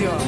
assim, ó.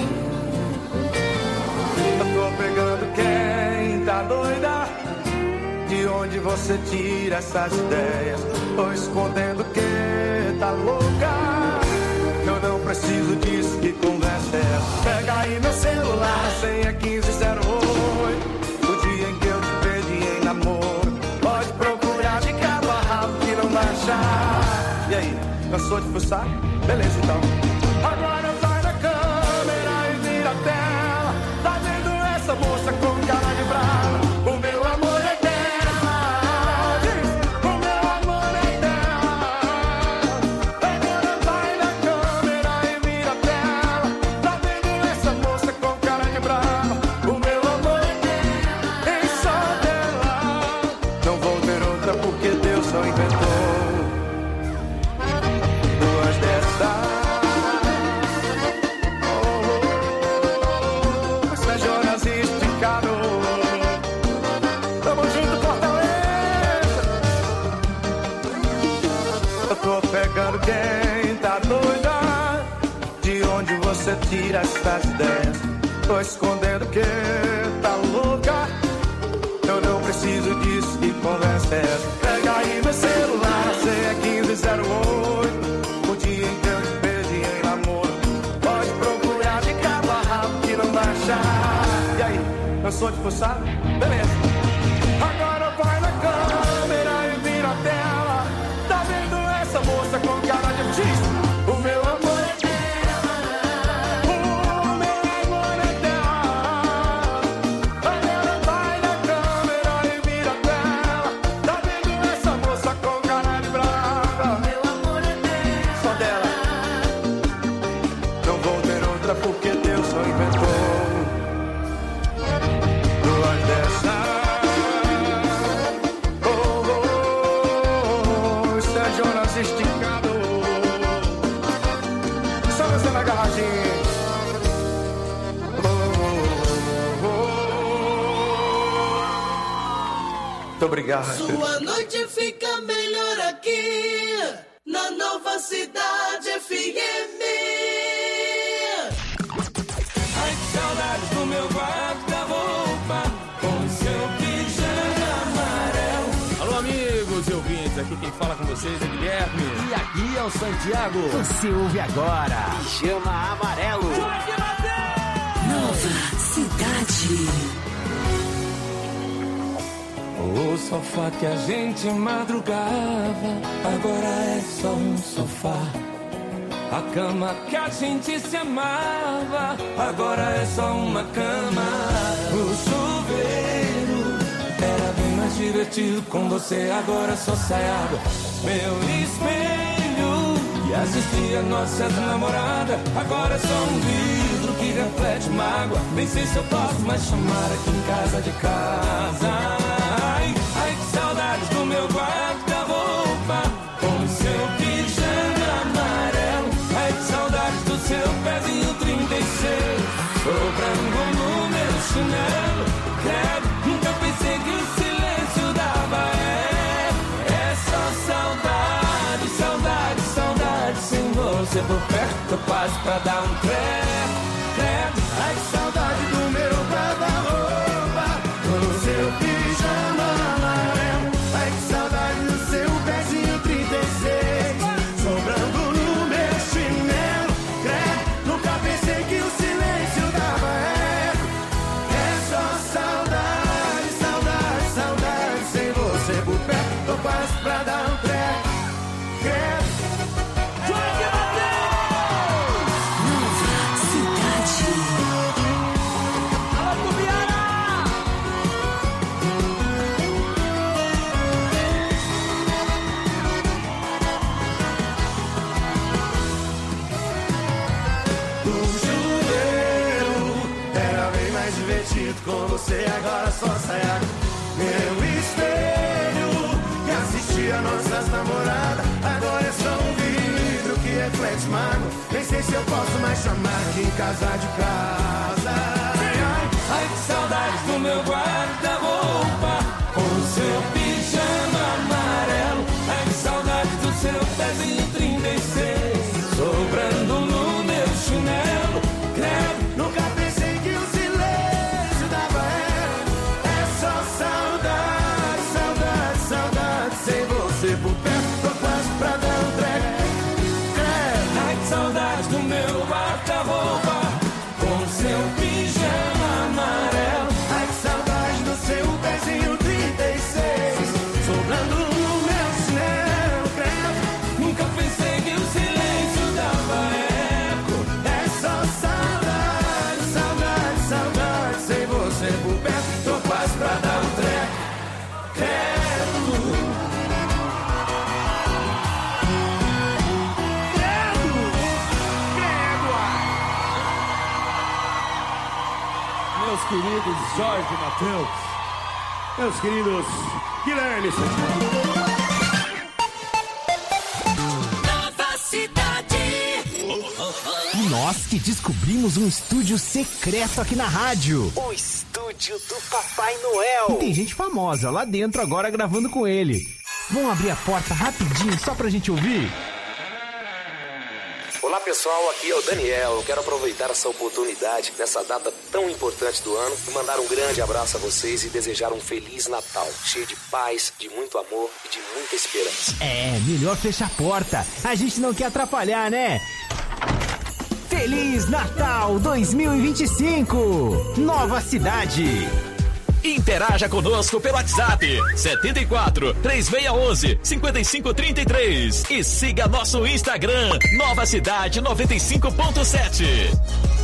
Eu tô pegando quem tá doida. De onde você tira essas ideias? Tô escondendo quem tá louca. Eu não preciso disso, que conversa é essa? Pega aí meu celular, senha 1508. O dia em que eu te perdi em namoro. Pode procurar de cabo a rabo que não vai achar. E aí, cansou de fuçar? Beleza então. Agora vai na câmera e vira a tela. Tá vendo essa moça com cara de brava? O meu amor é dela. Diz, o meu amor é dela. Agora vai na câmera e vira a tela. Tá vendo essa moça com cara de brava? O meu amor é dela. E só dela. Não vou ter outra porque Deus só inventou duas dessas. Pegando quem tá doida. De onde você tira essas ideias? Tô escondendo quem tá louca. Eu não preciso disso, que conversa é essa? Pega aí meu celular, senha 1508. O dia em que eu te perdi em namoro. Pode procurar de cabo a rabo que não vai achar. E aí, cansou de fuçar? Beleza. Agora vai na câmera e vira a tela. Tá vendo essa moça com cara de X? O meu amor é dela. O meu amor é dela. Agora vai na câmera e vira a tela. Tá vendo essa moça com cara de brava? O meu amor é dela. Só dela. Não vou ter outra porque Deus só inventou duas dessas. Jonas esticado. Só você na garagem. Muito obrigado. Sua noite fica melhor aqui na Nova Cidade FM. Ai, que saudades do meu guarda-roupa com seu pijama amarelo. Alô, amigos e ouvintes, aqui quem fala com vocês é Guilherme. E aqui é o Santiago. Você ouve agora Pijama Amarelo. Nova Cidade. O sofá que a gente madrugava agora é só um sofá. A cama que a gente se amava agora é só uma cama. O chuveiro era bem mais divertido com você, agora só sai água. Meu espelho que assistia nossa namorada agora é só um vidro que reflete mágoa. Nem sei se eu posso mais chamar aqui em casa de casa. Ai, ai, que saudades do meu guarda-roupa com seu pijama amarelo. Ai, que saudades do seu pezinho 36 sobrando no meu chinelo. Credo, nunca pensei que o silêncio dava. É só saudade, saudade, saudade. Sem você por perto eu passo pra dar um credo. Ai, que saudade do meu guarda-roupa com seu pijama amarelo. Ai, que saudade do seu pezinho 36 sobrando no meu chinelo. Credo, nunca pensei que o silêncio dava eco. É só saudade, saudade, saudade. Sem você por perto eu passo pra dar um treco. Credo. Com você agora só sai água. Meu espelho que assistia nossas namoradas agora é só um vidro que reflete mágoa. Nem sei se eu posso mais chamar aqui em casa de casa. Ai, ai, que saudades do meu guarda-roupa com seu pijama amarelo. Ai, que saudades do seu pezinho 36 sobrando no meu chinelo. Credo, gritando no meu secreto. Nunca pensei que o silêncio dava eco. É só saudade, saudade, saudade. Sem você por perto, tô quase pra dar um treco. Meus queridos Jorge e Matheus, meus queridos Guilherme. Nova Cidade. Nós que descobrimos um estúdio secreto aqui na rádio. O estúdio do Papai Noel. E tem gente famosa lá dentro agora gravando com ele. Vamos abrir a porta rapidinho só pra gente ouvir? Olá pessoal, aqui é o Daniel. Eu quero aproveitar essa oportunidade nessa data tão importante do ano e mandar um grande abraço a vocês e desejar um Feliz Natal, cheio de paz, de muito amor e de muita esperança. É, melhor fechar a porta. A gente não quer atrapalhar, né? Feliz Natal 2025! Nova Cidade! Interaja conosco pelo WhatsApp 74 3611 5533 e siga nosso Instagram Nova Cidade 95.7.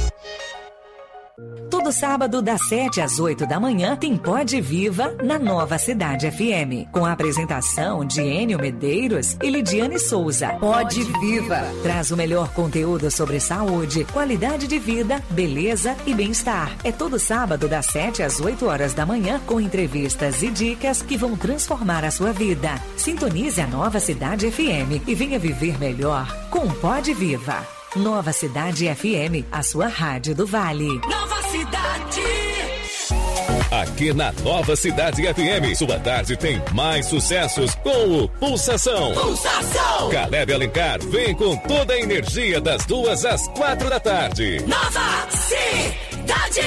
Todo sábado, das 7 às 8 da manhã, tem Pode Viva na Nova Cidade FM. Com a apresentação de Enio Medeiros e Lidiane Souza. Pode Viva traz o melhor conteúdo sobre saúde, qualidade de vida, beleza e bem-estar. É todo sábado, das 7 às 8 horas da manhã, com entrevistas e dicas que vão transformar a sua vida. Sintonize a Nova Cidade FM e venha viver melhor com Pode Viva. Nova Cidade FM, a sua rádio do Vale. Nova Cidade. Aqui na Nova Cidade FM, sua tarde tem mais sucessos com o Pulsação. Pulsação. Caleb Alencar vem com toda a energia das 2 às 4 da tarde. Nova Cidade.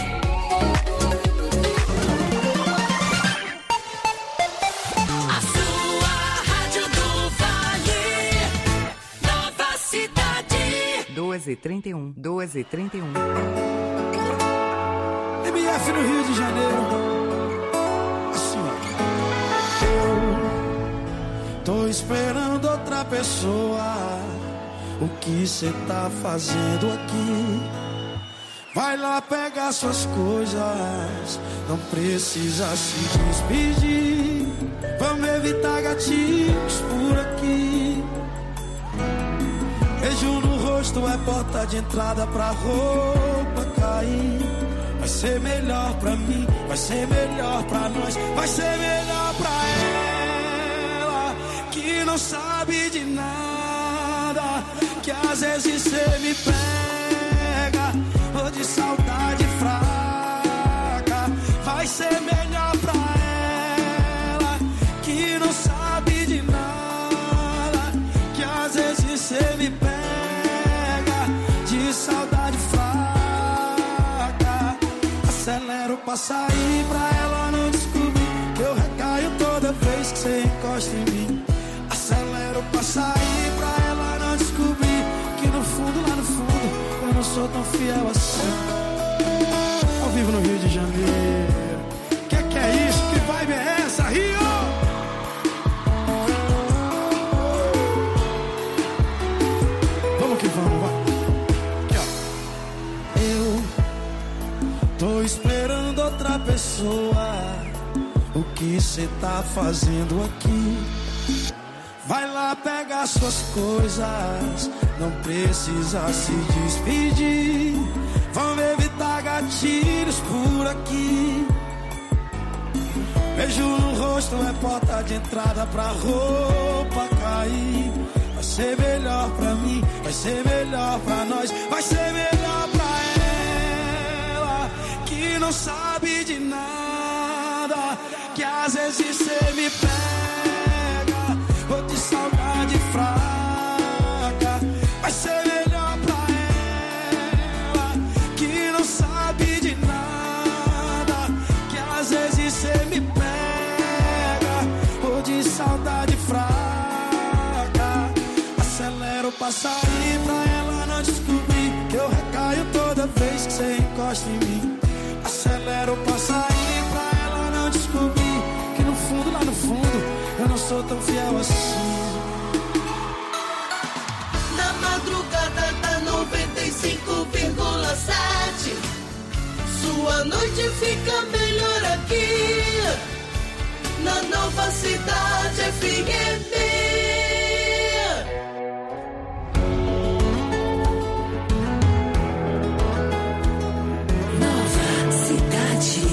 A sua rádio do Vale. Nova Cidade. 12h31, 12h31. MF no Rio de Janeiro. Assim, ó. Eu tô esperando outra pessoa. O que cê tá fazendo aqui? Vai lá pegar suas coisas. Não precisa se despedir. Vamos evitar gatilhos por aqui. Beijo no rosto é porta de entrada pra roupa cair. Vai ser melhor pra mim, vai ser melhor pra nós, vai ser melhor pra ela, que não sabe de nada, que às vezes cê me pega, ou de saudade fraca. Vai ser melhor pra ela, que não sabe de nada, que às vezes cê me pega, de saudade fraca. Acelero pra sair, pra ela não descobrir que eu recaio toda vez que você encosta em mim. Acelero pra sair, pra ela não descobrir que no fundo, lá no fundo, eu não sou tão fiel assim. Ao vivo no Rio de Janeiro. Que é isso? Que vibe é essa, Rio? Vamos que vamos, vai. Tô esperando outra pessoa. O que cê tá fazendo aqui? Vai lá pegar suas coisas. Não precisa se despedir. Vamos evitar gatilhos por aqui. Beijo no rosto é porta de entrada pra roupa cair. Vai ser melhor pra mim, vai ser melhor pra nós, vai ser melhor pra ela, que não sabe de nada, que às vezes cê me pega, ou de saudade fraca. Vai ser melhor pra ela, que não sabe de nada, que às vezes cê me pega, ou de saudade fraca. Acelero pra sair, pra ela não descobrir que eu recaio toda vez que cê encosta em mim. Acelero pra sair, pra ela não descobrir que no fundo, lá no fundo, eu não sou tão fiel assim. Na madrugada da 95,7, sua noite fica melhor aqui, na Nova Cidade FM. Nova Cidade.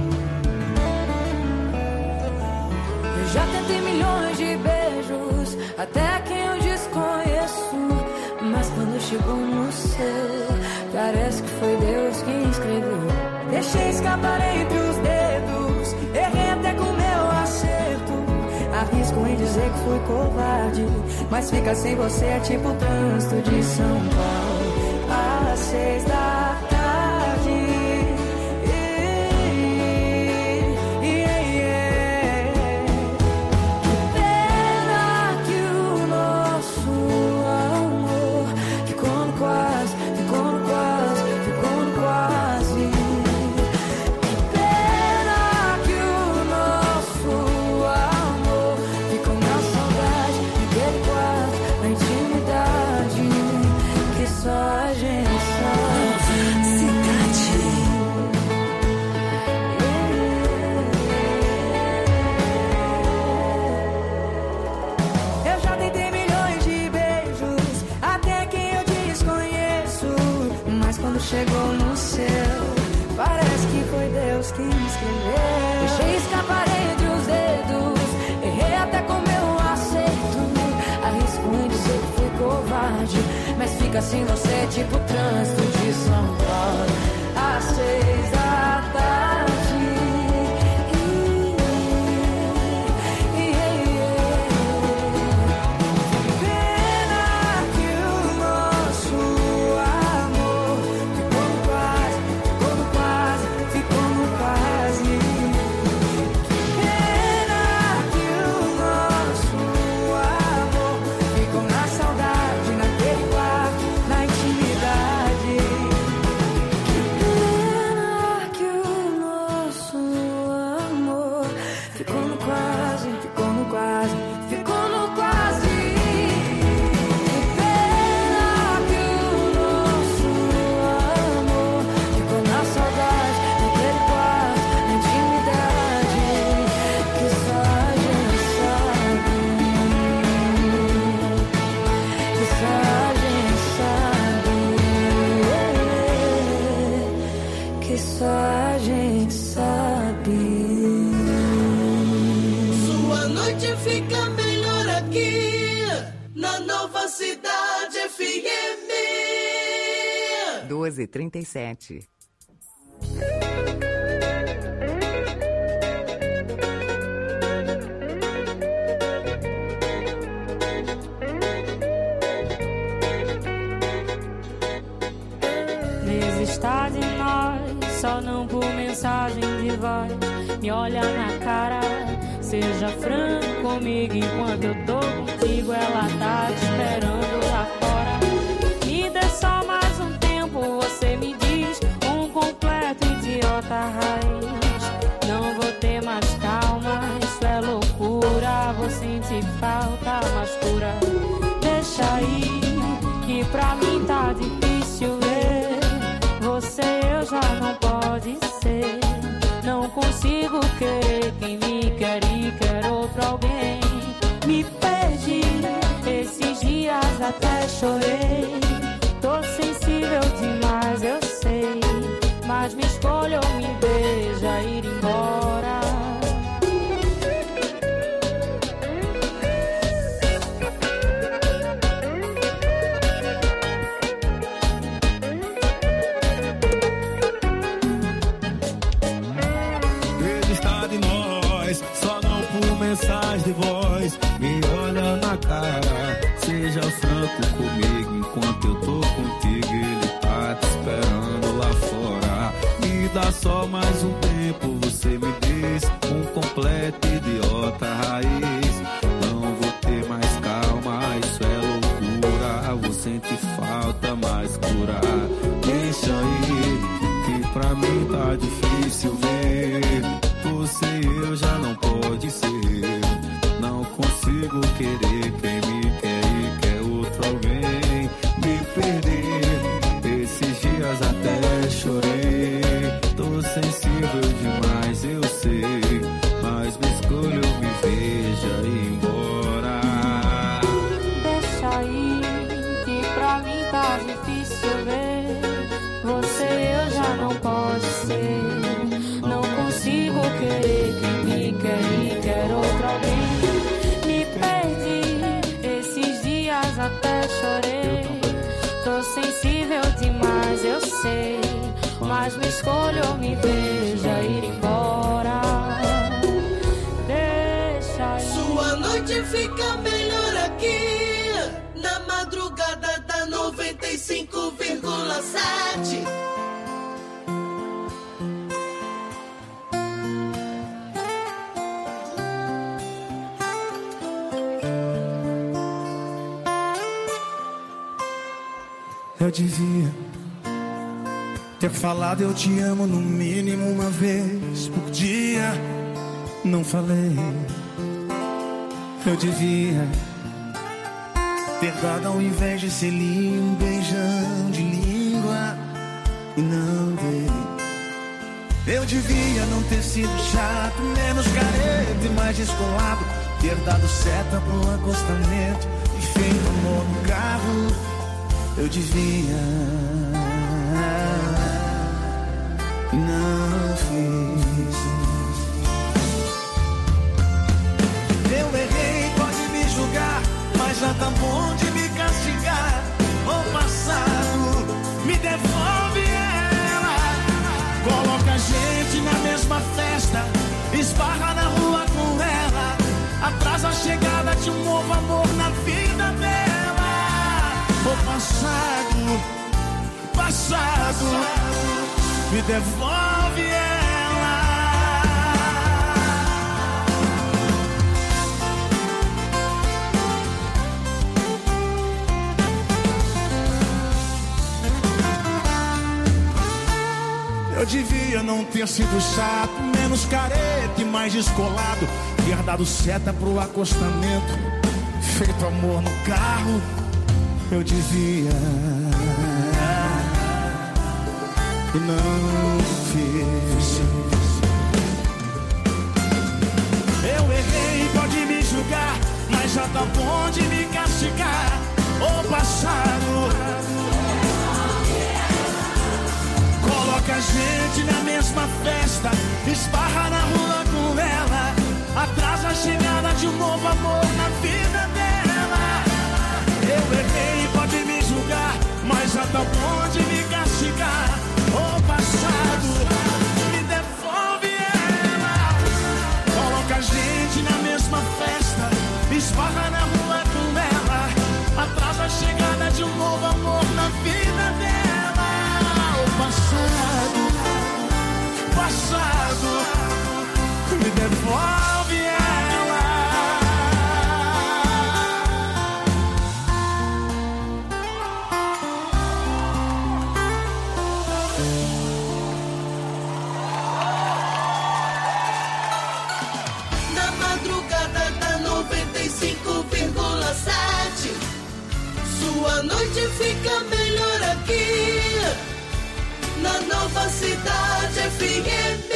Eu já tentei milhões de beijos, até quem eu desconheço, mas quando chegou no seu, parece que foi Deus quem escreveu. Deixei escapar entre os dedos, errei até com meu acerto. Arrisco em dizer que fui covarde, mas ficar sem você é tipo o trânsito de São Paulo às 6 da tarde. Que pena que o nosso amor ficou no quase, ficou no quase, ficou no quase. Que pena que o nosso amor ficou na saudade, naquele quarto, na intimidade, que só a gente sabe. Eu já tentei milhões de beijos, até quem eu desconheço, mas quando chegou no céu, parece que foi Deus quem escreveu. Deixei escapar entre os dedos, errei até com meu acerto. Arrisco em dizer que fui covarde, mas fica sem você tipo o trânsito de São Paulo às 6 da tarde. Pena que o nosso amor ficou no quase, ficou no quase, ficou no quase. Pena que o nosso amor ficou na saudade, naquele quarto, na intimidade. Que pena que o nosso amor ficou no quase, ficou no quase, ficou no quase. Que pena que o nosso amor ficou na saudade, naquele quarto, na intimidade, que só a gente sabe, que só a gente sabe, que só a gente sabe. Sua noite fica melhor aqui, na Nova Cidade FM. 12h37. Desista de nós, só não por mensagem de voz. Me olha na cara, seja franco comigo. Enquanto eu tô contigo, ela tá te esperando lá fora. Me dê só mais um tempo, você me diz, um completo idiota raiz. Não vou ter mais calma, isso é loucura. Vou sentir falta, mas cura. Deixa aí, que pra mim tá difícil ver. Você eu já não pode ser. Não consigo querer quem me quer e quer outro alguém. Me perdi, esses dias até chorei. Tô sensível demais, eu sei, mas me escolha ou me beija ir embora. Desista de nós, só não por mensagem de voz. Me olha na cara, seja franco comigo. Enquanto eu tô contigo, ele tá te esperando lá fora. Me dá só mais um tempo, você me diz, um completo idiota raiz. Não vou ter mais calma, isso é loucura. Vou sentir falta, mas curar. Deixa aí, que pra mim tá difícil ver. Você e eu já não pode ser. Não querer quem me quer e quer outro alguém. Me perder, esses dias até chorei. Tô sensível demais, eu sei, mas me escolho, me veja ir embora. Deixa ir, que pra mim tá difícil ver. Você eu já não posso ser. Não consigo querer quem me quer e quer outro alguém. Me perdi, esses dias até chorei. Tô sensível demais, eu sei, mas me escolho, me veja ir embora. Deixa ir. Sua noite fica melhor aqui, na madrugada da 95,7. Eu devia ter falado eu te amo no mínimo uma vez por dia. Não falei. Eu devia ter dado ao invés de selinho um beijão de língua e não dei. Eu devia não ter sido chato, menos careta e mais descolado. Ter dado seta pro acostamento e feito amor no carro. Eu devia, não fiz. Eu errei, pode me julgar, mas já tá bom de me castigar. O passado me devolve ela. Coloca a gente na mesma festa, esbarra na rua com ela. Atrasa a chegada de um novo amor na vida dela. O passado, passado, me devolve ela. Eu devia não ter sido chato, menos careta e mais descolado. Ter dado seta pro acostamento, feito amor no carro. Eu devia e não fiz. Eu errei, pode me julgar, mas já tá bom de me castigar. O passado coloca a gente na mesma festa, esbarra na rua com ela. Atrasa a chegada de um novo amor na vida dela. Eu errei, pode me julgar, mas já tá bom de me castigar. O passado me devolve ela. Coloca a gente na mesma festa, esbarra na rua com ela. Atrasa a chegada de um novo amor na vida dela. O passado, passado, me devolve ela. Sua noite fica melhor aqui, na Nova Cidade FM.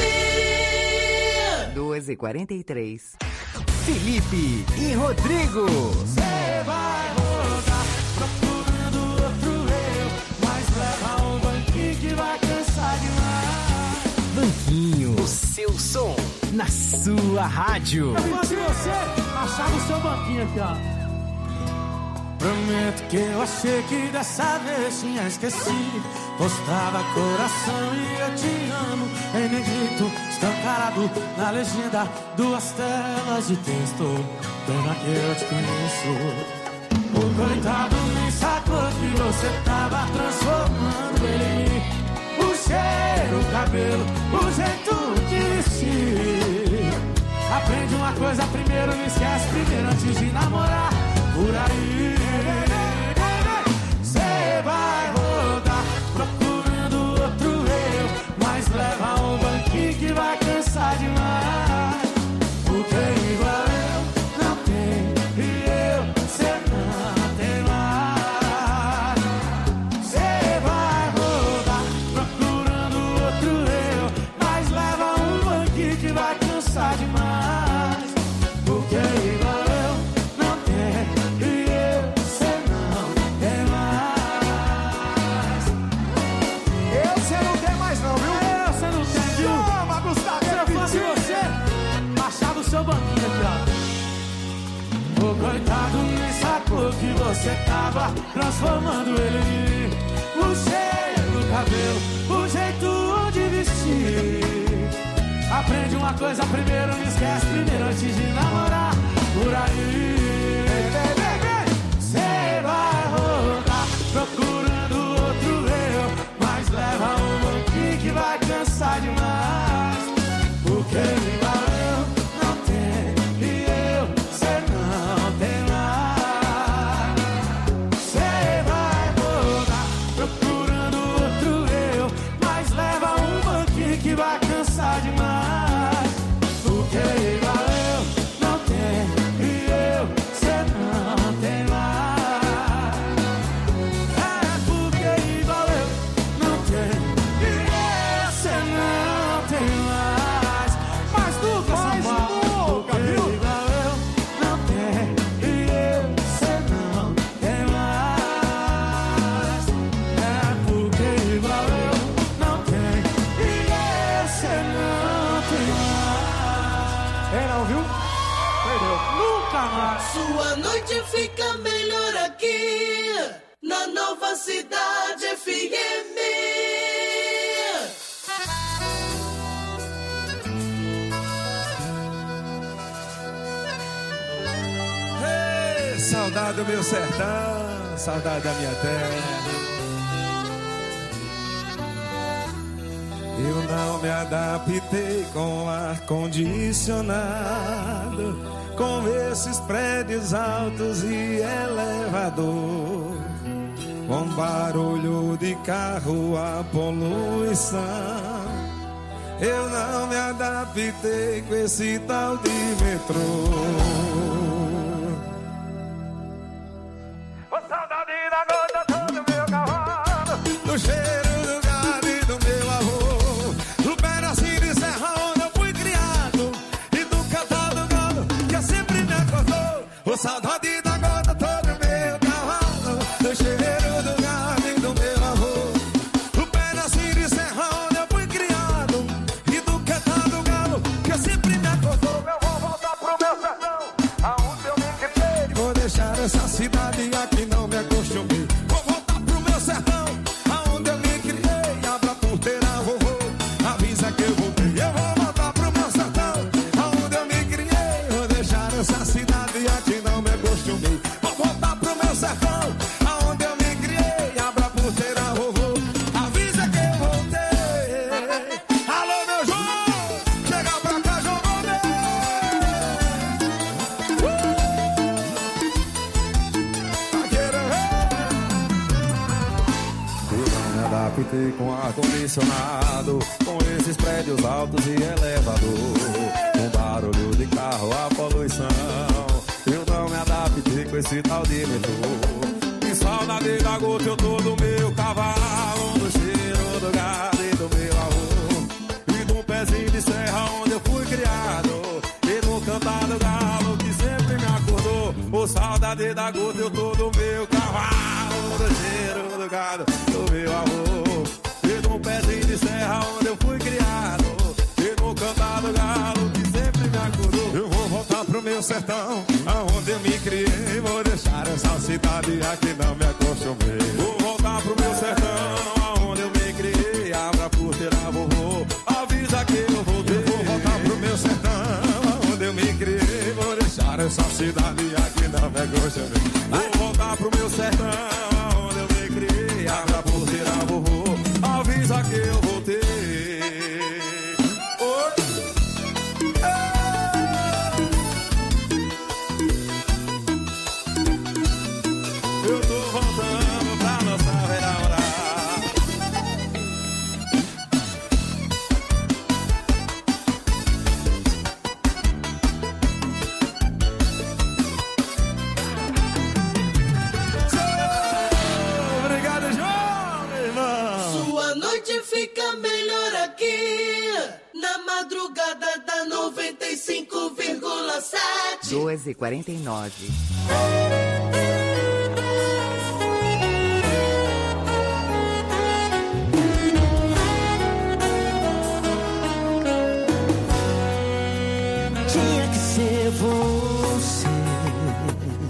2h43. Felipe e Rodrigo. Você vai rodar procurando outro eu, mas leva um banquinho que vai cansar demais. Banquinho, O seu som. na sua rádio. Eu fosse você, achava o seu banquinho aqui, ó. Prometo que eu achei que dessa vez tinha esquecido. Postava coração e eu te amo em negrito, escancarado na legenda, 2 telas de texto. Pena que eu te conheço. O coitado nem sacou que você tava transformando ele em mim. O cheiro, o cabelo, o jeito de vestir. Aprende uma coisa primeiro, não esquece primeiro antes de namorar. Por aí cê vai rodar procurando outro eu, mas leva um banquinho que vai cansar demais. Porque igual eu não tem, e Coitado, nem sacou que você tava transformando ele em mim. O cheiro do cabelo, o jeito de vestir. Aprende uma coisa primeiro, não esquece primeiro antes de namorar. Por aí cê vai rodar procurando outro eu, mas leva um pouquinho que vai cansar demais. Porque igual eu não tenho e eu, cê não tem mais. Cê vai rodar procurando outro eu, mas leva um pouquinho que vai cansar demais. Porque igual eu não tenho e eu, cê não tem mais. É porque igual eu não tenho e eu, cê não tem mais. Mas nunca, porque igual eu não tenho e eu, cê não tem mais. É porque igual eu não tenho e eu, cê não tem mais. É, não, viu? Perdeu. Nunca mais. Sua noite fica melhor aqui na Nova Cidade FM. Ei, saudade do meu sertão, saudade da minha terra. Eu não me adaptei com ar-condicionado, com esses prédios altos e elevador, com barulho de carro, a poluição. Eu não me adaptei com esse tal de metrô. Ô, saudade da gota do meu cavalo, do cheiro do gado e do meu avô, do pedacinho de serra onde eu fui criado e do cantar do galo que sempre me acordou. Ô, saudade da gota do meu cavalo, do cheiro do gado e do meu avô, do pedacinho de serra onde eu fui criado e do cantar do galo que sempre me acordou. Eu vou voltar pro meu sertão, aonde eu me criei. Vou deixar essa cidade aqui, não me acostumei. Vou voltar pro meu sertão, aonde eu me criei. Abra a porteira, vovô, avisa que eu voltei. Eu vou voltar pro meu sertão, aonde eu me criei. Vou deixar essa cidade aqui, não me acostumei. Vou voltar pro meu sertão, aonde eu me criei. Abra a porteira, vovô, avisa que eu voltei. Alô, meu João, chega pra cá, João Gomes. Eu não me adaptei com ar-condicionado, com esses prédios altos e elevador, com barulho de carro, a poluição. Eu não me adaptei com esse tal de metrô. Que saudade da gota eu tô do meu cavalo, do cheiro do gado e do meu avô, e do pezinho de serra onde eu fui criado, e no cantar do galo que sempre me acordou. Ô, saudade da gota eu tô do meu cavalo, do cheiro do gado do meu avô, e do pezinho de serra onde eu fui criado, e no cantar do galo que sempre me acordou. Eu vou voltar pro meu sertão, aonde eu me criei. Vou deixar essa cidade aqui, não me acostumei. Vou voltar pro meu sertão, aonde eu me criei. Abra a porteira, vovô, avisa que eu voltei. Eu vou voltar pro meu sertão, aonde eu me criei. Vou deixar essa cidade aqui, não me acostumei. Vou voltar pro meu sertão, aonde eu me criei. Abra a porteira, vovô, avisa que eu voltei. Eu tô voltando pra nossa velha morar. Obrigado, João, meu irmão. Sua noite fica melhor aqui na madrugada da 95,7. 12h49. Tinha que ser você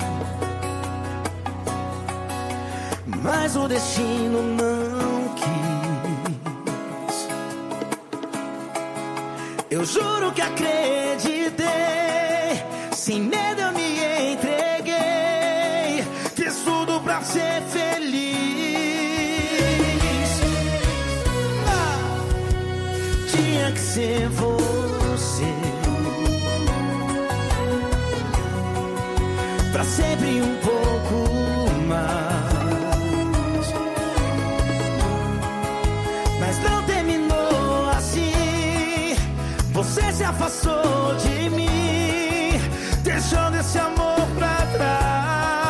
mas o destino não quis. Eu juro que acreditei, sem medo eu me entreguei, fiz tudo pra ser feliz. Tinha que ser você, pra sempre um pouco mais. Mas não terminou assim. Você se afastou de mim, deixando esse amor pra trás.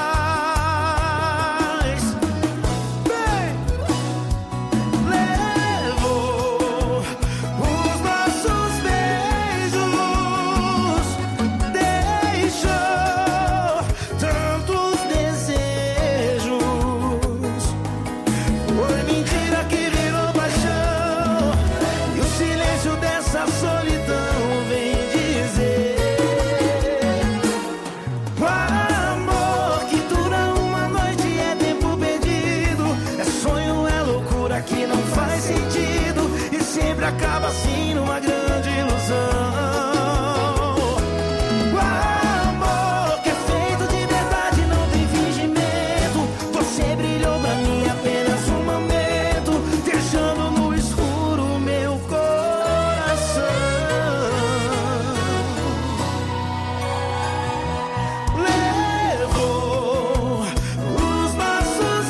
Levou os nossos beijos, deixou tantos desejos. Foi mentira que virou paixão, e o silêncio dessa solidão vem dizer: o amor que dura uma noite é tempo perdido, é sonho, é loucura que não faz sentido, e sempre acaba assim numa grande ilusão. O amor que é feito de verdade, não tem fingimento. Você brilhou pra mim apenas um momento, deixando no escuro meu coração. Levou os nossos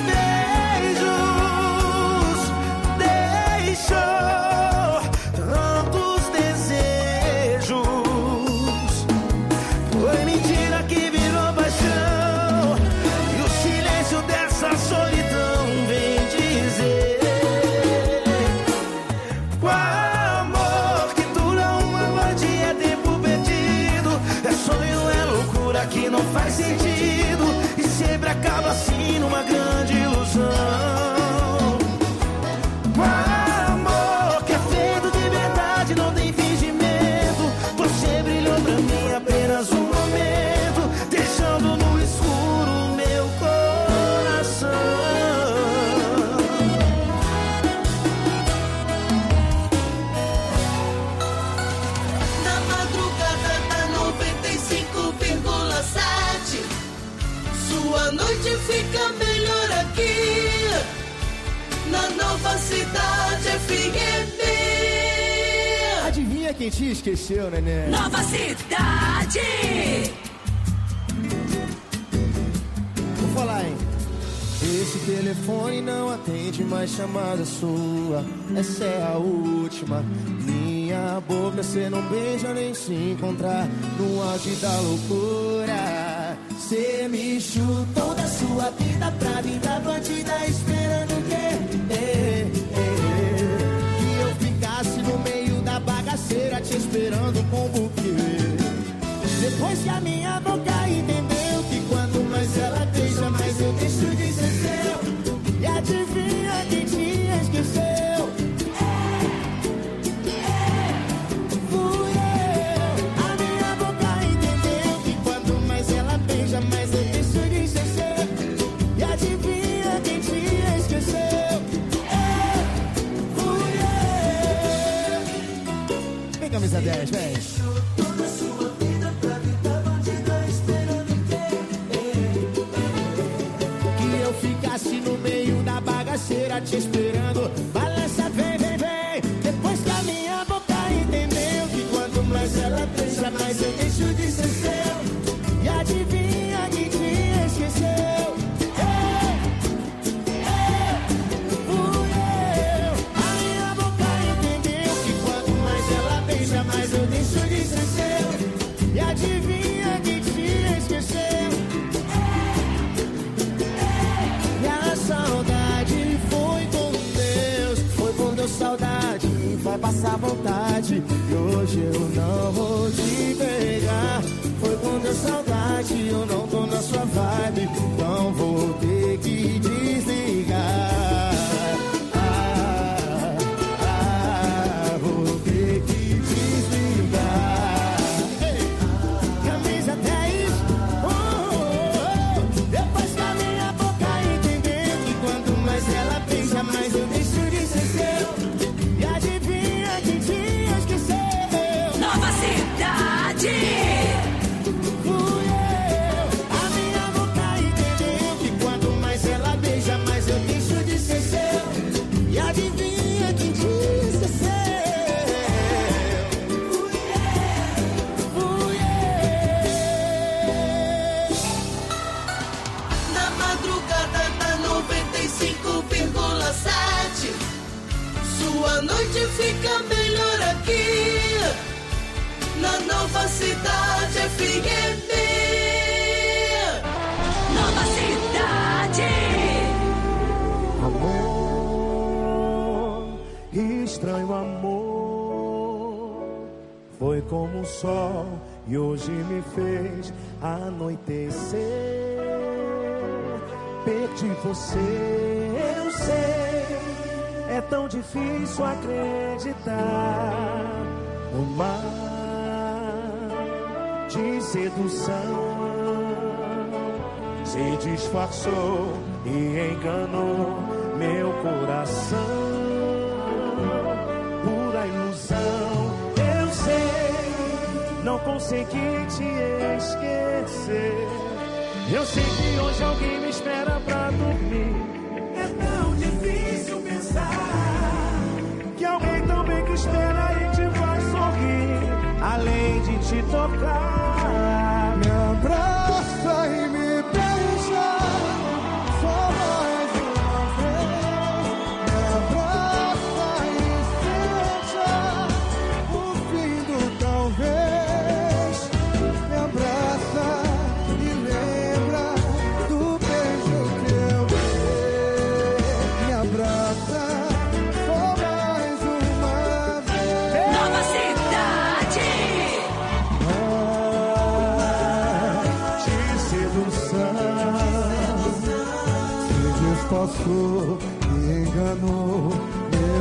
beijos, deixou tantos desejos. Foi mentira que virou paixão, e o silêncio dessa solidão vem dizer: o amor que dura uma noite é tempo perdido, é sonho, é loucura que não faz sentido, e sempre acaba assim numa grande ilusão. O amor que é feito de verdade, não tem fingimento. Você brilhou pra mim apenas um momento, deixando no escuro meu coração. Na madrugada da 95,7, sua noite fica melhor aqui, na Nova Cidade FM. Adivinha quem te esqueceu, neném? Nova Cidade! Vou falar, hein? Esse telefone não atende mais chamada sua, essa é a última. Minha boca cê não beija nem se encontrar no auge da loucura. Cê me chutou da sua vida pra vida bandida, esperando o quê? Que eu ficasse no meio da bagaceira te esperando com o buquê. Depois que a minha boca entendeu que quanto mais ela beija, mais eu deixo de ser seu. E adivinha quem te esqueceu? Fui eu. A minha boca entendeu que quanto mais ela beija, mais eu deixo de ser seu. E adivinha quem te esqueceu? Fui eu. Vem, camisa 10, vem. Ficasse no meio da bagaceira te esperando. Balança, vem, vem, vem. Depois que a minha boca entendeu que quanto mais ela beija, mais eu deixo de ser seu. E adivinha quem te esqueceu? Fui eu. A minha boca entendeu que quanto mais ela beija, mais eu deixo de ser seu. E adivinha quem te esqueceu? Saudade foi com Deus, foi com Deus, saudade vai passar vontade. E hoje eu não vou te pegar. Foi com Deus, saudade, eu não tô na sua vibe, então vou ter que desligar. Vou ter que desligar. Camisa 10. Depois que a minha boca entendeu que quanto 95,7. Sua noite fica melhor aqui, na Nova Cidade FM. Nova Cidade. Amor, estranho amor, foi como o sol e hoje me fez anoitecer. Perdi você, eu sei, é tão difícil acreditar. O mar de sedução se disfarçou e enganou meu coração. Pura ilusão, eu sei, não consegui te esquecer. Eu sei que hoje alguém me espera pra dormir. É tão difícil pensar que alguém também que espera e te faz sorrir, além de te tocar. Me abraça e me beija, só mais uma vez. Me abraça e seja o fim do talvez. Me abraça e lembra do beijo que eu dei. Me abraça só mais uma vez. Nova Cidade. De sedução se disfarçou e enganou meu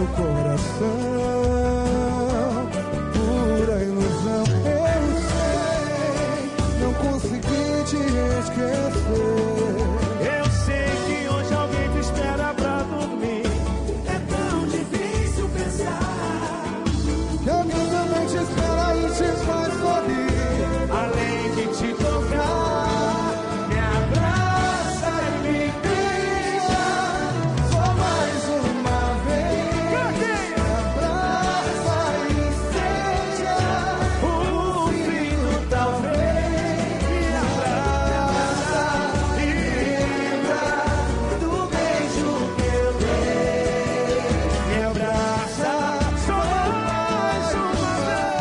coração. Pura ilusão, eu sei, não consegui te esquecer. Eu sei que hoje alguém te espera pra dormir. É tão difícil pensar Que alguém também te espera e te faz sorrir, além de te tocar. Me abraça e me beija, só mais uma vez. Me abraça e seja o fim do talvez. Me abraça e lembra do beijo que eu dei. me abraça só mais uma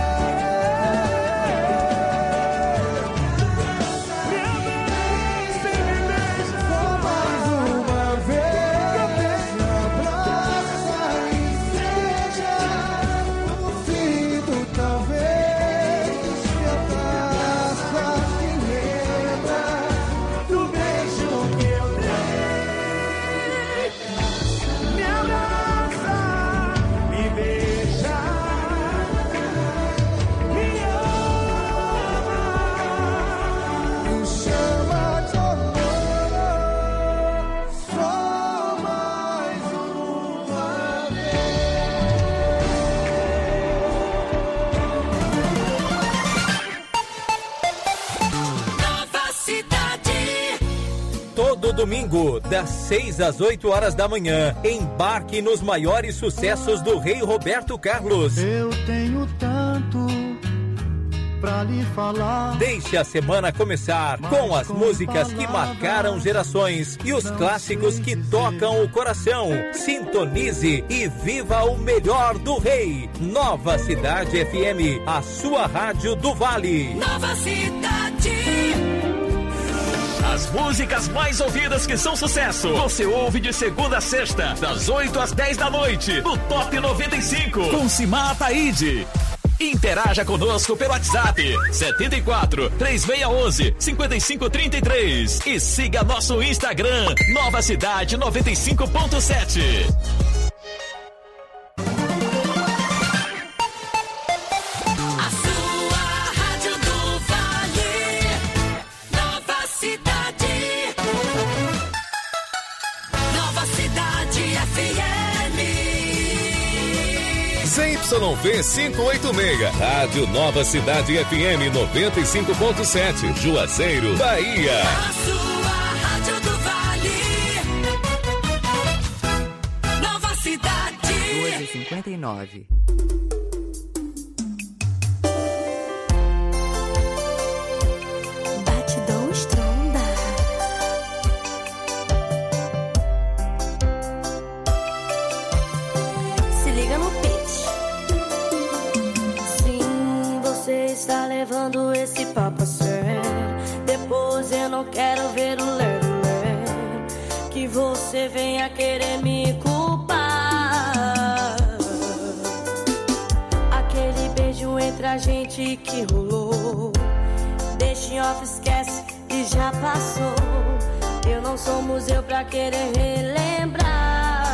Todo domingo, das 6 às 8 horas da manhã, embarque nos maiores sucessos do Rei Roberto Carlos. Eu tenho tanto pra lhe falar. Deixe a semana começar com as músicas que marcaram gerações e os clássicos que tocam o coração. Sintonize e viva o melhor do Rei. Nova Cidade FM, a sua rádio do Vale. Nova Cidade. As músicas mais ouvidas que são sucesso, você ouve de segunda a sexta, das 8 às 10 da noite, no Top 95, com Simá Ataíde. Interaja conosco pelo WhatsApp 74 3611 5533 e siga nosso Instagram, Nova Cidade 95.7. ZYV 586, Rádio Nova Cidade FM 95.7, Juazeiro, Bahia. A sua rádio do Vale. Nova Cidade. 2h59. Batidão estronda. você venha querer me culpar. Aquele beijo entre a gente que rolou, deixa em off, esquece e já passou. Eu não sou museu pra querer relembrar.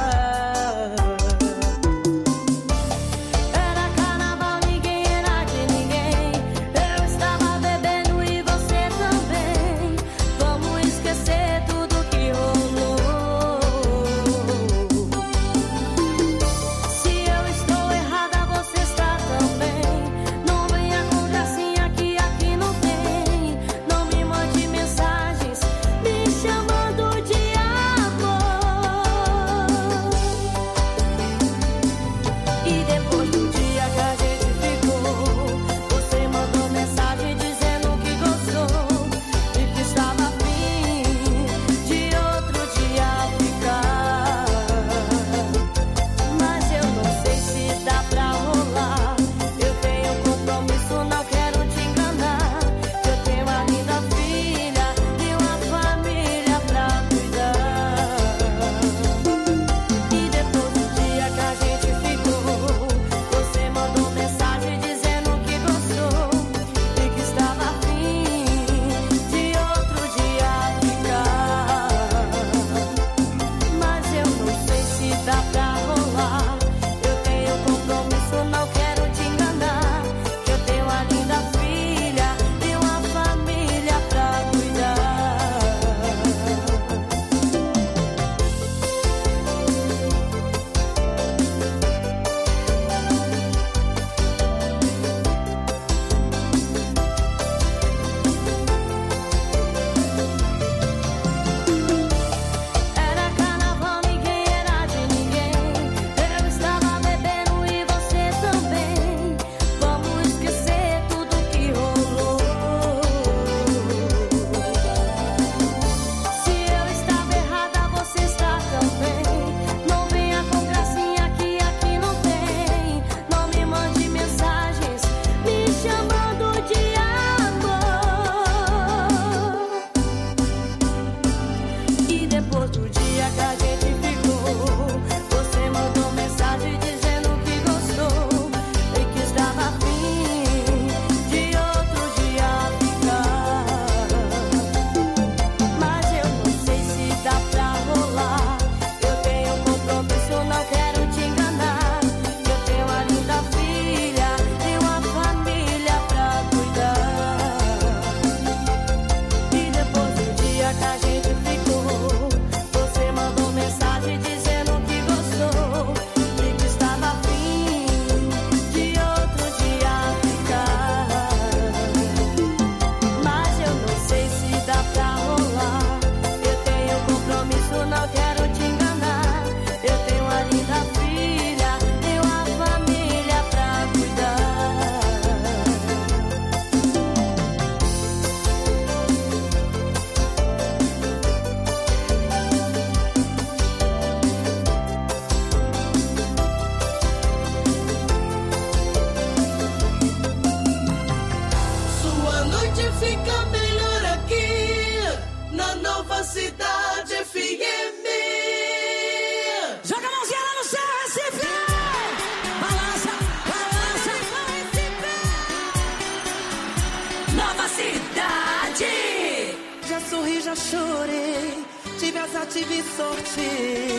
tive sorte.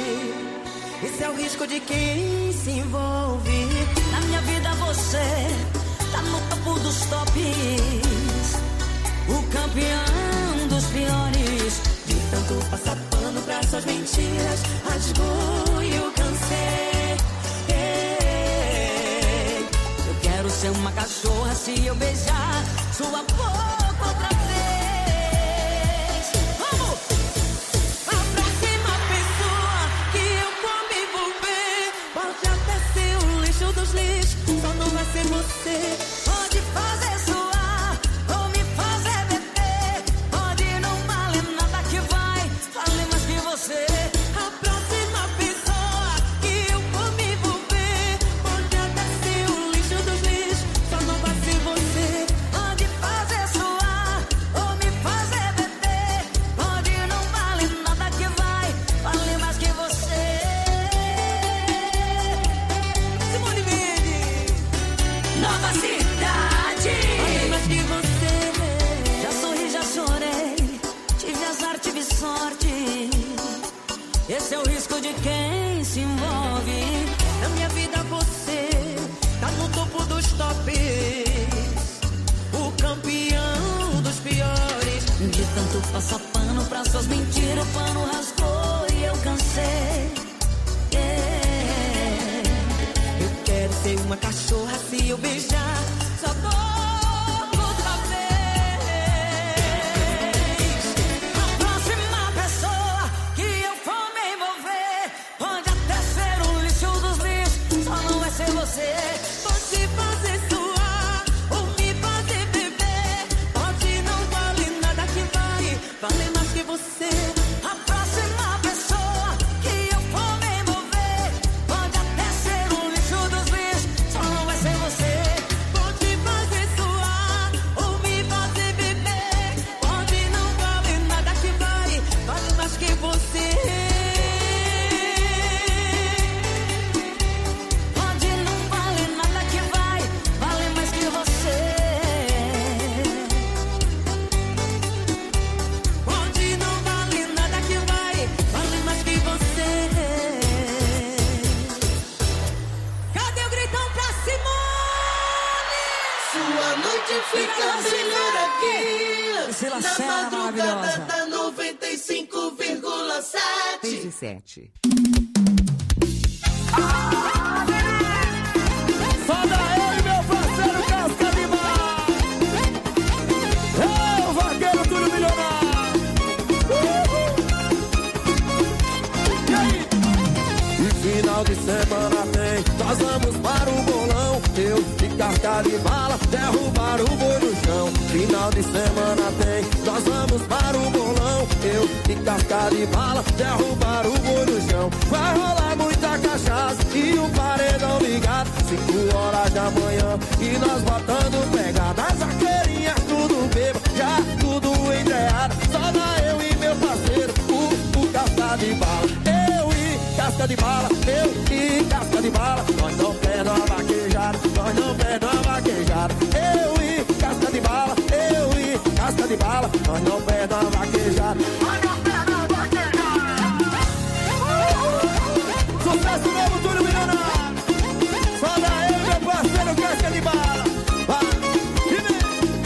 Esse é o risco de quem se envolve. Na minha vida você tá no topo dos tops, o campeão dos piores. De tanto passar pano pra suas mentiras, rasgou e eu cansei. Eu quero ser uma cachorra se eu beijar sua boca outra vez. Vamos! A próxima pessoa que eu for me envolver pode até ser o lixo dos lixos, só não vai ser você. Pode fazer suar ou me fazer beber, pode não valer nada que vai valer mais que você. A próxima pessoa que eu for me envolver pode até ser o lixo dos lixos, só não vai ser você. Pode fazer suar Esse é o risco de quem se envolve. Na minha vida você tá no topo dos tops, o campeão dos piores. De tanto passar pano pra suas mentiras, o pano rasgou e eu cansei. Eu quero ser uma cachorra se eu beijar só outra vez. A próxima pessoa que eu for me envolver pode até ser o lixo dos lixos, só não vai ser você. Pode fazer suar ou me fazer beber, pode não vale nada que vai valer mais que você. A próxima pessoa que eu for me envolver pode até ser o lixo dos lixos, só não vai ser você. Pode fazer suar ou me fazer beber, pode não vale nada que vai valer mais que você. Pode não valer nada que vai valer mais que você. Pode não valer nada que vai valer mais que você. Cadê o gritão pra Simone? Sua noite fica melhor aqui. Priscila Na Senna madrugada maravilhosa. da 95,7. 6:07. Foda ele, meu parceiro Casca de Mar. É o vaqueiro tudo milionário. E aí? E final de semana tem, nós vamos para o bolão. Eu de casca de bala, derrubar o boi no chão. Final de semana tem, nós vamos para o bolão. Eu de casca de bala, derrubar o boi no chão. Vai rolar muita cachaça e um paredão ligado. 5 horas da manhã e nós botando pegada. As vaqueirinhas tudo bebo, já tudo entreado. Só dá eu e meu parceiro, o casca de bala. Eu e casca de bala, eu e casca de bala. Nós não perdemos a vaquejada, nós não perdemos a vaquejada. Eu e casca de bala, eu e casca de bala. Nós não perdemos a vaquejada, nós não perdemos a vaquejada. Sucesso novo, tudo milionário. Foda ele, meu parceiro Casca de Bala. Vai. E vem.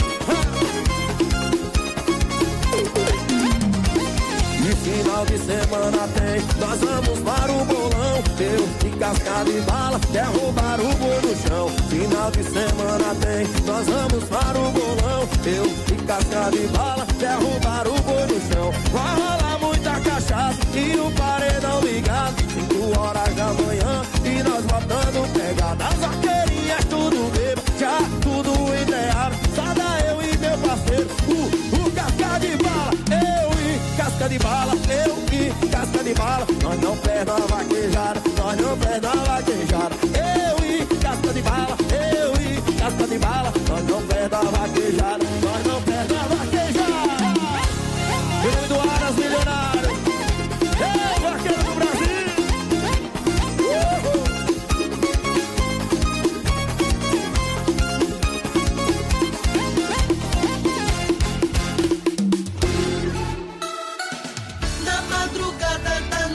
E final de semana tem, nós vamos para o bolão. Eu de casca de bala, derrubar o boi no chão. Final de semana tem, nós vamos para o bolão. Eu de casca de bala, derrubar o boi no chão. Vai rolar muita cachaça e um paredão ligado. 5 horas da manhã e nós botando pegada. As vaqueirinhas tudo bebo, já tudo ideado. Só dá eu e meu parceiro, o casca de bala. Eu e casca de bala, eu e casca de bala. Nós não perdemos a vaquejada, nós não perdemos a vaquejada. Eu e casca de bala, eu e casca de bala. Nós não perdemos a vaquejada, nós não perdemos a vaquejada. Filho do Aras milionário, é o vaqueiro do Brasil. Na madrugada da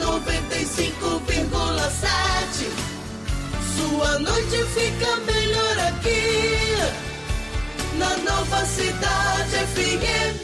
95,7. Sua noite fica melhor aqui. Na nova cidade FM.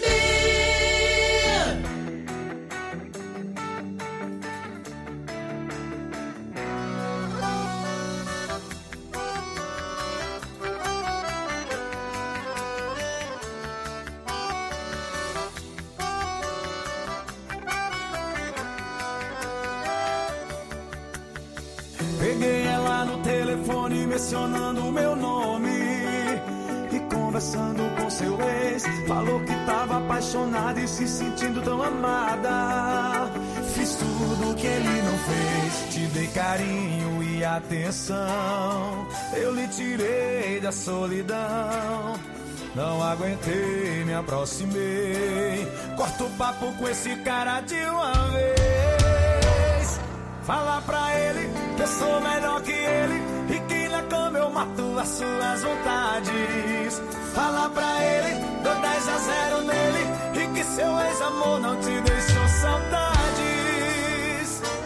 Peguei ela no telefone mencionando o meu nome e conversando com seu ex. Falou que tava apaixonada e se sentindo tão amada. Fiz tudo o que ele não fez, te dei carinho e atenção. Eu lhe tirei da solidão, não aguentei, me aproximei. Corta o papo com esse cara de uma vez. Fala pra ele que eu sou melhor que ele e que na cama eu mato as suas vontades. Fala pra ele, dou 10-0 nele e que seu ex-amor não te deixou saudades.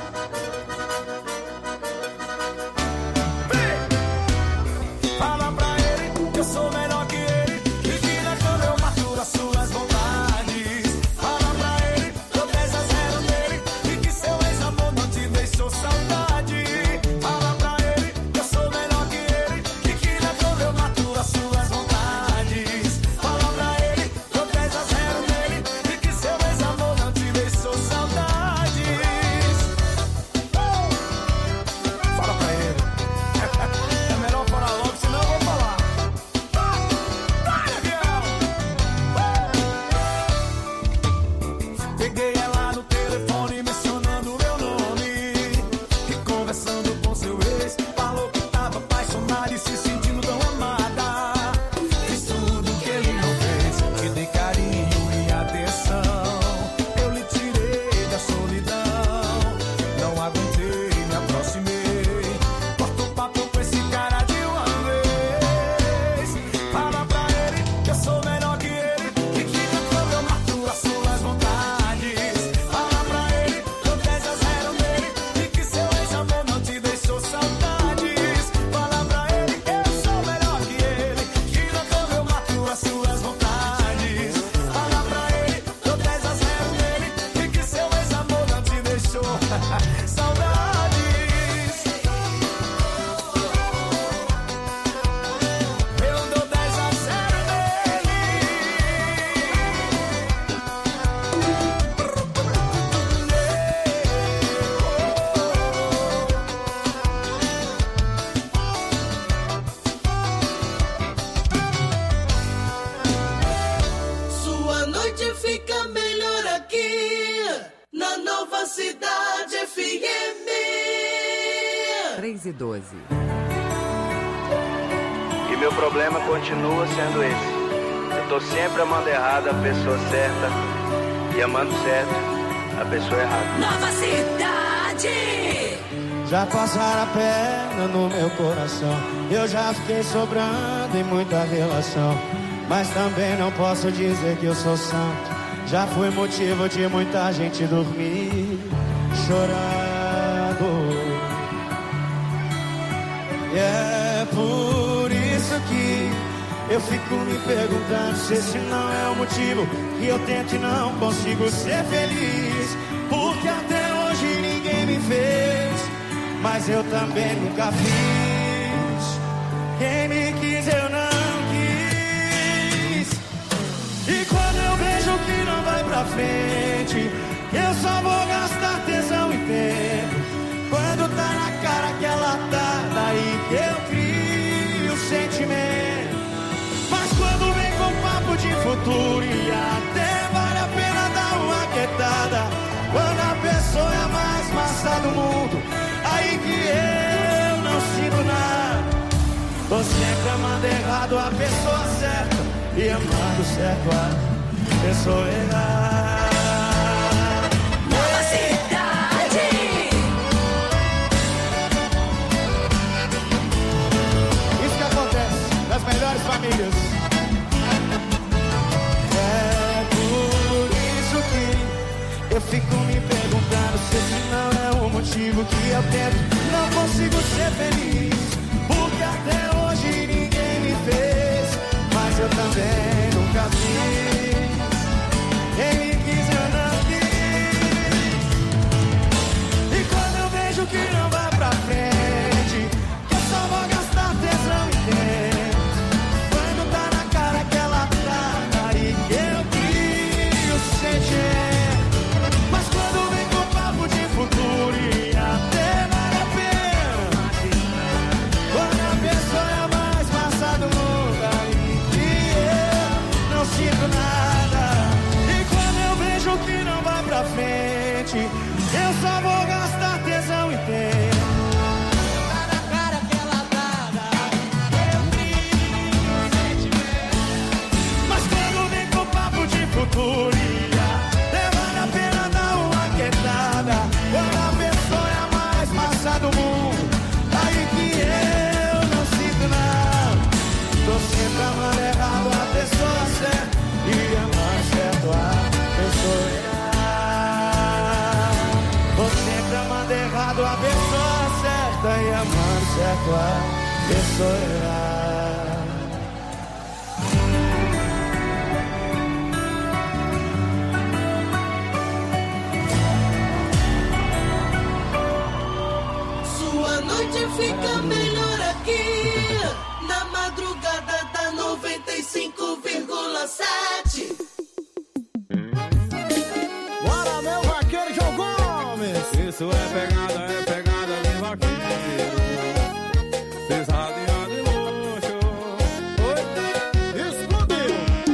Nova Cidade FM. 3:12. E meu problema continua sendo esse. Eu tô sempre amando errado a pessoa certa e amando certo a pessoa errada. Nova Cidade. Já passaram a perna no meu coração. Eu já fiquei sobrando em muita relação, mas também não posso dizer que eu sou santo. Já fui motivo de muita gente dormir chorando. E é por isso que eu fico me perguntando se esse não é o motivo que eu tento e não consigo ser feliz. Porque até hoje ninguém me fez, mas eu também nunca fiz. Quem me quis eu não quis. E quando eu vejo que não vai pra frente, eu só vou gastar tesão e tempo. Quando tá na cara que ela tá, daí que eu crio sentimento. Mas quando vem com papo de futuro e até vale a pena dar uma quietada, quando a pessoa é a mais massa do mundo, aí que eu não sinto nada. Tô sempre amando errado a pessoa certa e amando certo a pessoa errada. Nova Cidade. Isso que acontece nas melhores famílias. É por isso que eu fico me perguntando se esse não é o motivo que eu tento, não consigo ser feliz. Porque até hoje ninguém me fez, mas eu também nunca fiz. Quem me quis eu não quis. E quando eu vejo que não vai pra frente, que eu só vou gastar tesão e tempo. Quando tá na cara que ela tá, aí que eu crio sentimento. Mas quando vem com papo de futuro e até vale a pena, quando a pessoa é a mais massa do mundo, aí que eu não sinto nada. E quando eu vejo que não vai pra frente, eu só vou gastar tesão e tempo. Tá na cara que ela tá, eu crio sentimento. Mas quando vem com papo de futuro e até vale a pena dar uma quietada, quando a pessoa é a mais massa do mundo, aí que eu não sinto nada. Tô sempre amando errado a pessoa certa e amando certo a pessoa errada. Tô sempre amando errado a pessoa certa e amando certo a pessoa errada. Sua noite fica melhor aqui, na madrugada da 95,7. Bora, meu vaqueiro João Gomes. Isso é pegada de vaqueiro. Pesadinha de luxo. Oi. Explodiu.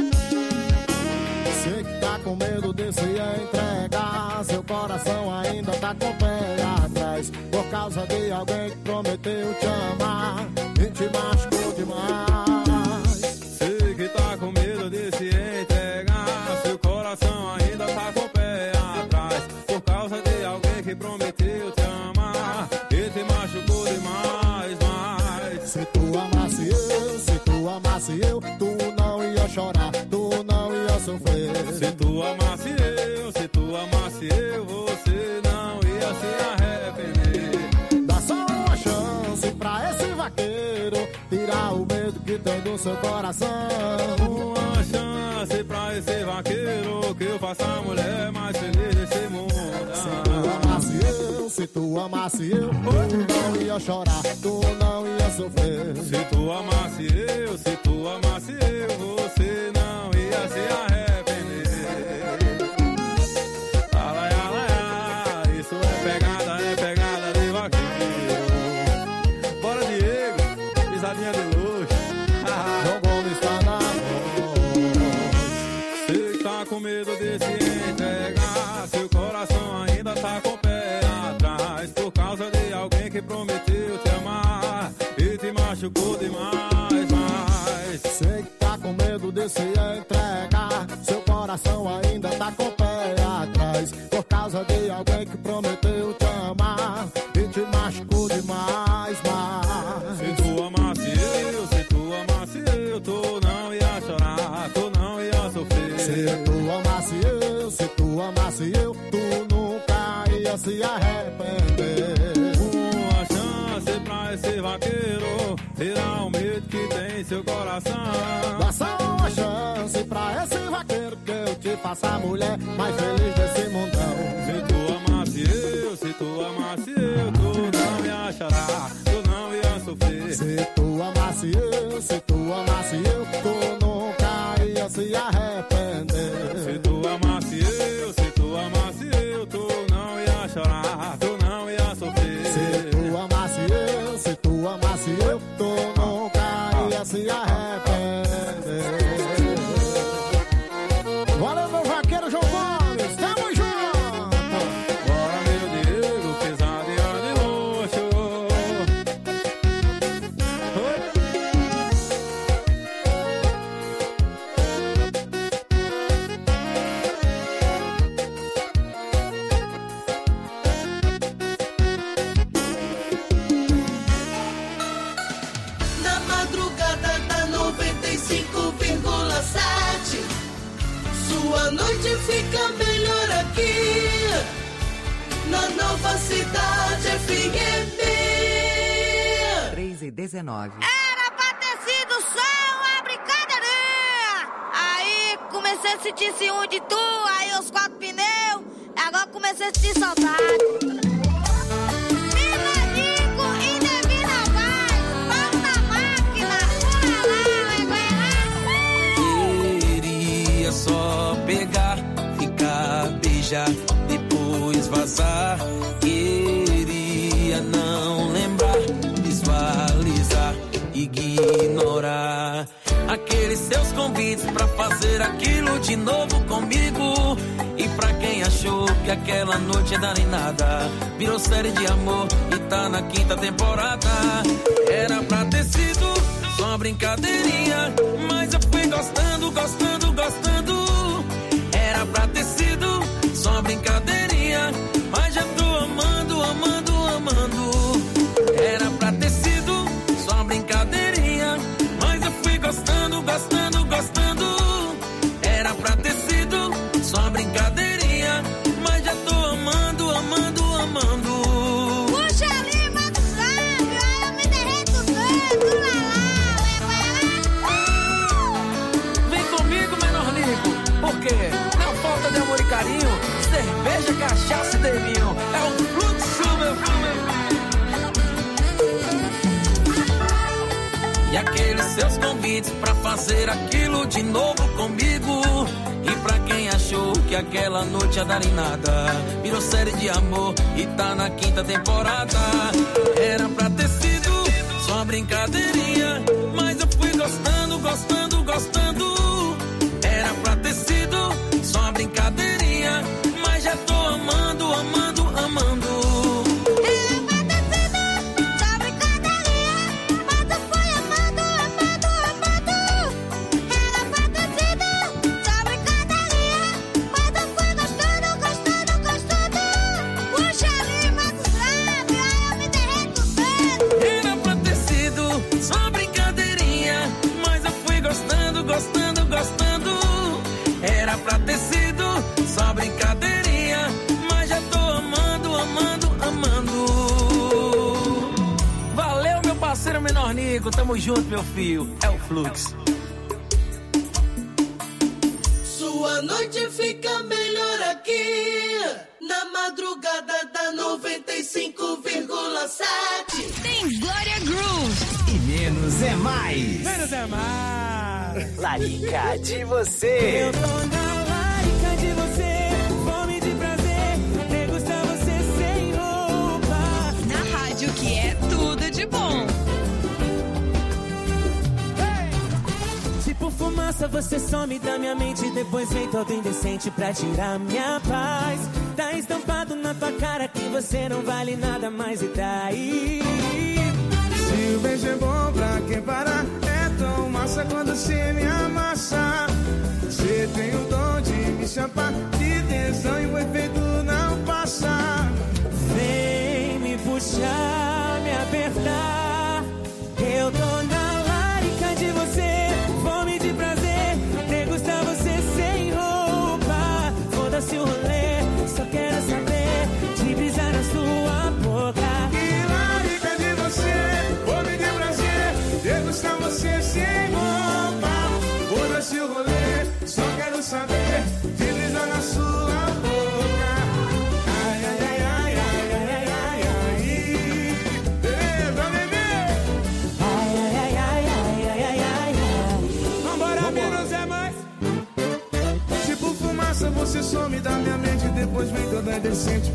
Sei que tá com medo de se entregar, seu coração ainda tá com o pé atrás, por causa de alguém que prometeu te amar e te machucou demais. Sei que tá com medo de se entregar, seu coração ainda tá com o pé atrás, por causa de alguém que prometeu te amar e te machucou demais, mas se tu amasse eu, tu não ia chorar, tu não ia sofrer. Se tu amasse eu, você não ia se arrepender. Dá só uma chance pra esse vaqueiro tirar o medo que tem do seu coração. Uma chance pra esse vaqueiro que eu faça a mulher mais feliz desse mundo. Se tu amasse eu, tu não ia chorar, tu não ia sofrer. Se tu amasse eu, você não ia se arrepender. Isso é pegada de vaqueiro. Bora, Diego, pisadinha de luxo. João Gomes tá na voz. Sei que tá com medo de se entregar, seu coração ainda tá machucou demais, mas sei que tá com medo de se entregar. Seu coração ainda tá com o pé atrás, por causa de alguém que prometeu te amar e te machucou demais, mas se tu amasse eu, tu não ia chorar, tu não ia sofrer. Se tu amasse eu, tu nunca ia se arrepender. Uma chance pra esse vaqueiro tirar o medo que tem em seu coração. Dá só uma chance pra esse vaqueiro que eu te faça a mulher mais feliz desse mundão. Se tu amasse eu, tu não ia chorar, tu não ia sofrer. Se tu amasse eu, tu nunca ia se arrepender. Se tu amasse eu, tu não ia chorar, tu não ia sofrer. Se tu amasse eu, tu nunca ia se arrepender. Valeu, meu vaqueiro João Gomes, tamo junto! Bora, meu Diego, pesado e de luxo. Na madrugada da 95,7, sua noite fica melhor aqui, na Nova Cidade FM. 3:19. Era pra ter sido só uma brincadeirinha. Aí comecei a sentir ciúme de tu, aí os 4 pneus, agora comecei a sentir saudade. Queria só pegar, ficar, beijar, depois vazar. Queria não lembrar, visualizar, ignorar aqueles seus convites pra fazer aquilo de novo comigo. E pra quem achou que aquela noite ia dar em nada, virou série de amor e tá na 5ª temporada. Era pra ter sido só uma brincadeirinha, mas eu fui gostando, gostando, gostando. Era pra ter sido só uma brincadeirinha, mas já tô amando, amando, amando. Era pra ter sido só uma brincadeirinha, mas eu fui gostando, gostando, gostando. Era pra ter sido só uma brincadeirinha, mas já tô amando, amando, amando. Puxa ali, manda sangue, aí eu me derreto todo, Vem comigo, menor Nico, porque não é falta de amor e carinho, cerveja, cachaça e devinho, é um fluxo, meu filho. E aqueles seus convites pra fazer aquilo de novo comigo. E pra quem achou que aquela noite ia dar em nada, virou série de amor e tá na 5ª temporada. Era pra ter sido só uma brincadeirinha, mas eu fui gostando, gostando, gostando. Era pra ter sido só uma brincadeirinha, mas já tô amando, amando, amando. Gostando, gostando. Era pra ter sido só brincadeirinha, mas já tô amando, amando, amando. Valeu, meu parceiro menor Nico, tamo junto, meu filho, é o Fluxo. Sua noite fica melhor aqui, na madrugada da 95,7. Tem Glória Groove. E menos é mais. Menos é mais. Larica de você. Eu tô na larica de você, fome de prazer, degustar você sem roupa. Na rádio que é tudo de bom. Hey! Tipo fumaça, você some da minha mente, depois vem todo indecente pra tirar minha paz. Tá estampado na tua cara que você não vale nada mais, e daí? Se beijo é bom pra quem parar. É tão massa quando você me amassa. Você tem o dom de me chapar de tesão e o efeito não passa. Vem me puxar, me apertar. Eu tô na larica de você, fome de prazer. Degustar você sem roupa. Foda-se o rolê, só quero saber de brisar na sua boca. Que larica de você, fome de prazer. Degustar você sem roupa. Foda-se o rolê, só quero saber de brisar na sua boca. Ai, ai, ai, ai, ai, ai, ai, ai, ai. Beleza, bebê? Ai, ai, ai, ai, ai, ai, ai, ai. Vambora, menos é mais. Tipo fumaça, você some da minha mente. Depois vem toda indecente